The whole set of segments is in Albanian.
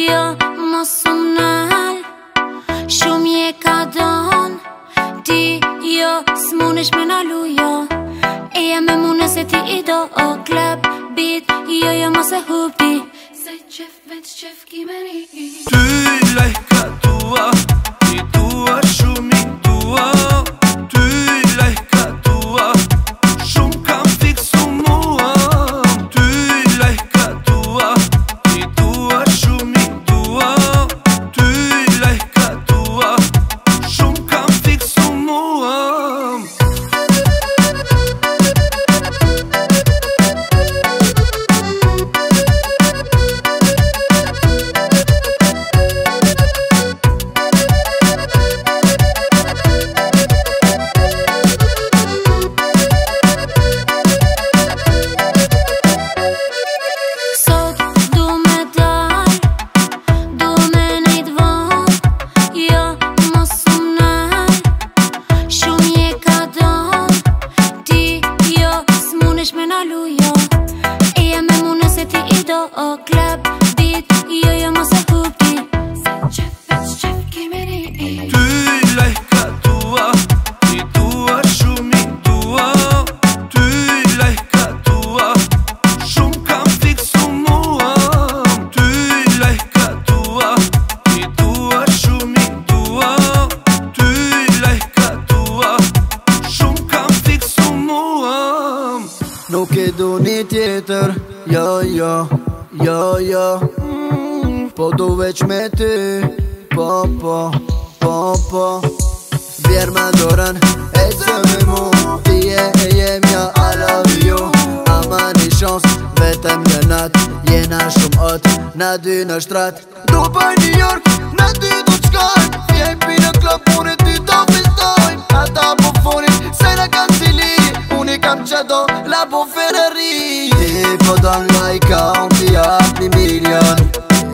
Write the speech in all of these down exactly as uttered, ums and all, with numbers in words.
jo mos u nal. Shumë je ka don, ti jo s'munesh me nalu jo. E jam me mune se ti i do o klep bit, jo jo mos e hupi. Se qef veç qef kimeni. Ty lajka tua, i tua shumë i tua. Ty lajka tua, shumë kam fiksu mua. Ty lajka tua, i tua shumë i tua. Ty lajka tua, shumë kam fiksu mua. O klep bit, jo jo mos e hupi. Se qef veç qef kimeni. Ty lajka tua, i tua shumë i tua. Ty lajka tua, shumë kam fiksu mua. Ty lajka tua, i tua shumë i tua. Ty lajka tua, shumë kam fiksu mua. Nuk e du një tjetër, jo jo, jo jo mm, Po du veç me ty, po po, po po Vjer ma dorën, e të me mu Ti e e jemja, I love you Ama një shans, vetëm në nat Jena shumë ot, na dy në shtrat Dubai, New York, na dy du t'shkojnë Fjepi në klub, unë e ty do festojnë Ata po funin, se në kanë cili Unë i kam qado, la po Ferrari Ti po don lajka, unë ti jap një milion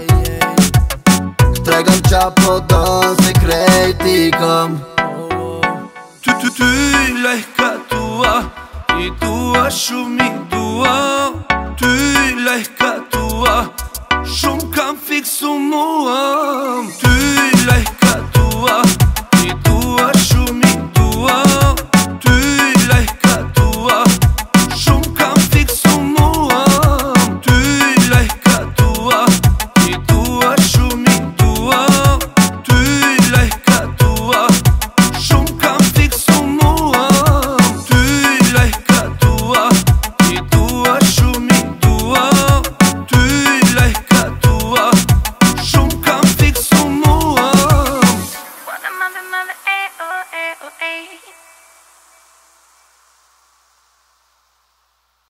Tregëm qa po don, se krejt i kom Ty ty ty lajka tua, i tua shumë i tua. Ty lajka tua, shumë kam fiksu mua.